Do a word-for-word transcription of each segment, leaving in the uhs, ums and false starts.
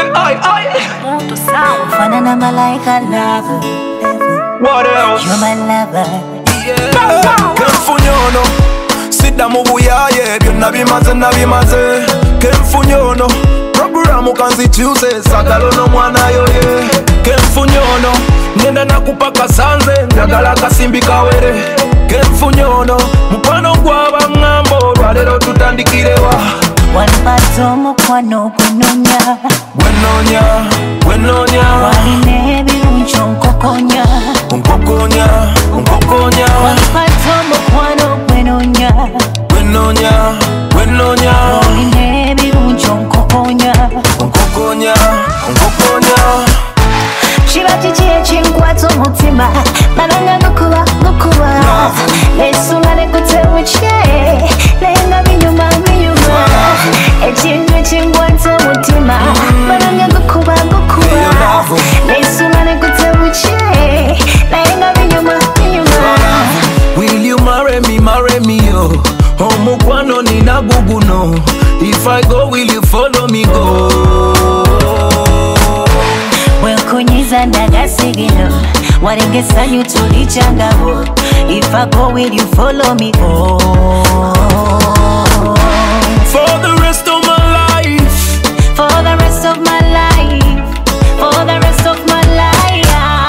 Ay, ay. Mundo sound. Fanana malaika lover. What else? You're my lover. Yeah. Kemfunyono Sida mubuyaye byonna bimaze nabimaze Kemfunyono Programu kanzikyuse sagalo n'omwana yoye Kemfunyono Ngenda nakupaka sanze njagala kasimbi kawere Kemfunyono Mukwano gwaba ngambo lwalero tutandikirewa Wanpato mukwano gunonya Gwenonya, gwenonya Waline ebirungi onkokonya Onkokonya, onkokonya Wanpato mukwano gwenonya Gwenonya, gwenonya Waline ebirungi onkokonya Onkokonya, onkokonya Kiba kiki ekinkwata omutima Malanga gukuba, gukuba Nesula nekutewukye Nenga binyuma, binyuma Ekintu ekinkwata omutima Malanga gukuba, gukuba Nesula nekutewukye Nenga binyuma, binyuma Will you marry me, marry me, yo Omukwano nina guguno If I go, will you follow me, go Wenkunyiza ndagasigino Warengesa nyutulichangabo If I go, will you follow me, go For the rest of my life For the rest of my life For the rest of my life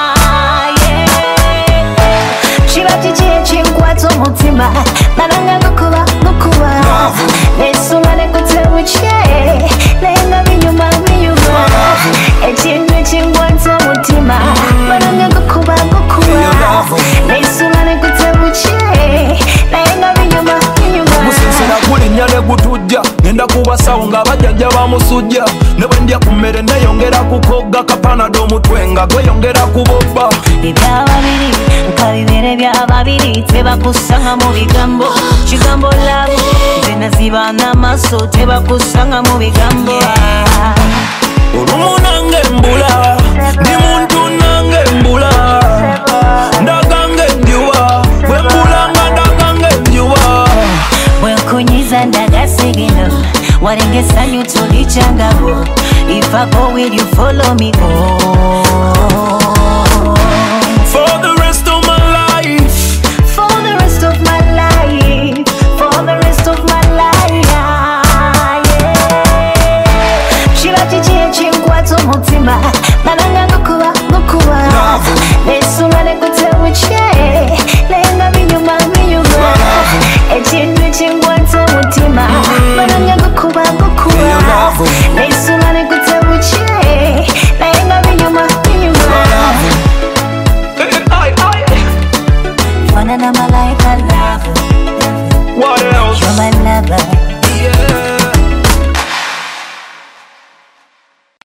yeah. Kiba kiki ekinkwata omutima Malanga gukuba, gukuba Nesula nekutewukye Nenga binyuma, binyuma Ekintu ekinkwata omutima Malanga gukuba, gukuba Nesula nekutewukye Nenga binyuma, binyuma Musinsira kulinnya ne gutujja Ngenda kubasawo nga bajjajja bamusujja Ne bwe ndya ku mmere neyongera kukogga kapanado omutwe nga gweyongera kubobba Ebyababiri nka bibere byababiri tebakusanga mu bigambo kigambo labo nze naziba n'amaaso tebakusanga mu bigambo Olumu nange mbula Ndi muntu nange mbula Ndagange enjuba Bwe mbula nga ndagange enjuba Bwenkunyiza ndagasigino Warengesa nyutulichangabo If I go, will you follow me, go For the rest of my life For the rest of my life For the rest of my life yeah. Kiba kiki ekinkwata omutima Malanga gukuba, gukuba Nesula nekutewukye Nenga binyuma, binyuma Ekintu ekinkwata omutima Malanga gukuba, gukuba Nesula nekutewukye Nenga binyuma, binyuma Ay, ay Fanana malaika